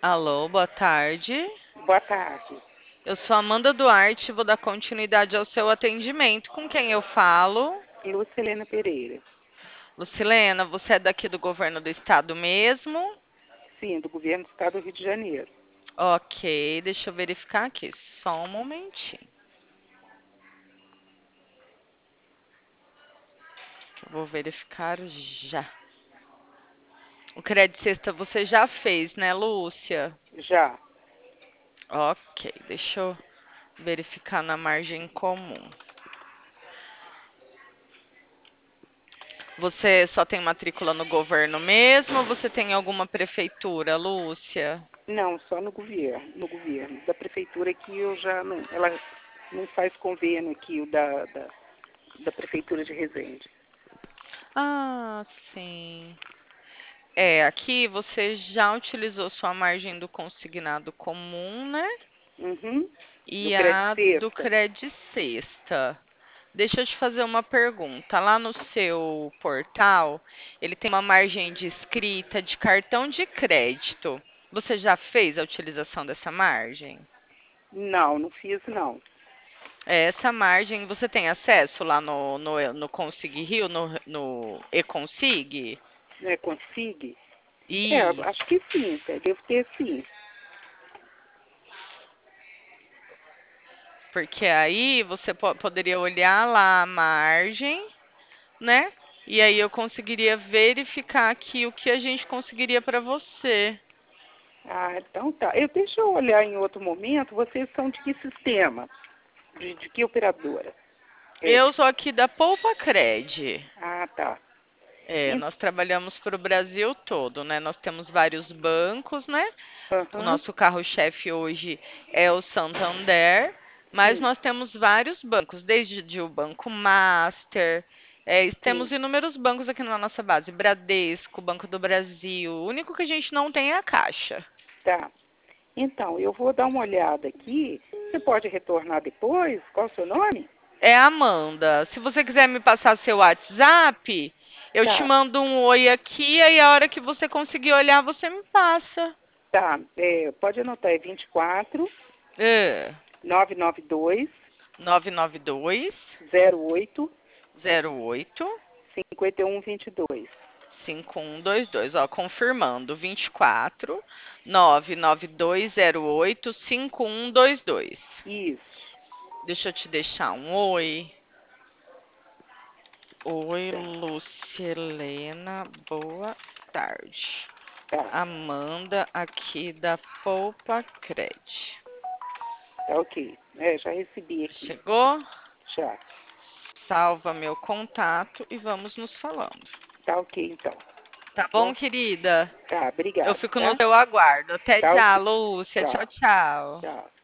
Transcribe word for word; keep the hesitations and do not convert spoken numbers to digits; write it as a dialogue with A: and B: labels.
A: Alô, boa tarde.
B: Boa tarde.
A: Eu sou Amanda Duarte, vou dar continuidade ao seu atendimento. Com quem eu falo?
B: Lúcia Helena Pereira.
A: Lucilena, você é daqui do governo do estado mesmo?
B: Sim, do governo do estado do Rio de Janeiro.
A: Ok, deixa eu verificar aqui, só um momentinho. Que eu vou verificar já. O crédito sexta você já fez, né, Lúcia?
B: Já.
A: Ok, deixa eu verificar na margem comum. Você só tem matrícula no governo mesmo ou você tem alguma prefeitura, Lúcia?
B: Não, só no governo. No governo. Da prefeitura aqui eu já não. Ela não faz convênio aqui, o da, da, da prefeitura de Resende.
A: Ah, sim. É, aqui você já utilizou sua margem do consignado comum, né?
B: Uhum. Do
A: E
B: crédito
A: a do
B: sexta.
A: Cred Sexta. Deixa eu te fazer uma pergunta. Lá no seu portal, ele tem uma margem de escrita de cartão de crédito. Você já fez a utilização dessa margem?
B: Não, não fiz não.
A: É, essa margem, você tem acesso lá no, no, no Consig Rio, no, no eConsig?
B: Né, consigo? É, acho
A: Isso.
B: que sim, tá? Devo ter sim.
A: Porque aí você po- poderia olhar lá a margem, né? E aí eu conseguiria verificar aqui o que a gente conseguiria para você.
B: Ah, então tá. Eu, deixa eu olhar em outro momento. Vocês são de que sistema? De, de que operadora? É.
A: Eu sou aqui da Poupa Cred.
B: Ah, tá.
A: É,
B: Em-
A: nós trabalhamos para o Brasil todo, né? Nós temos vários bancos, né? O
B: Aham,
A: nosso carro-chefe hoje é o Santander, mas
B: sim,
A: nós temos vários bancos, desde de o Banco Master, é, temos
B: sim.
A: inúmeros bancos aqui na nossa base, Bradesco, Banco do Brasil. O único que a gente não tem é a Caixa.
B: Tá. Então, eu vou dar uma olhada aqui. Você pode retornar depois? Qual o seu nome?
A: É a Amanda. Se você quiser me passar seu WhatsApp, eu te
B: Tá,
A: mando um oi aqui, aí a hora que você conseguir olhar, você me passa.
B: tá. É, pode anotar, é vinte e quatro,
A: É,
B: novecentos e noventa e dois,
A: nove nove dois
B: zero oito,
A: zero oito
B: cinquenta e um vinte e dois.
A: cinco um dois dois, ó, confirmando, vinte e quatro nove nove dois zero oito cinco um dois dois.
B: Isso.
A: Deixa eu te deixar um oi. Oi,
B: Tá,
A: Lucilena, boa tarde.
B: tá,
A: Amanda aqui da Poupa Cred.
B: tá ok. É, já recebi aqui.
A: Chegou?
B: Já.
A: Salva meu contato e vamos nos falando.
B: Tá ok, então.
A: Tá bom,
B: Bom,
A: querida?
B: tá,
A: Eu
B: obrigado,
A: fico no
B: tá?
A: teu aguardo. Até
B: Tá
A: já,
B: ok.
A: Lúcia. Tchau,
B: Tchau,
A: tchau.
B: tchau.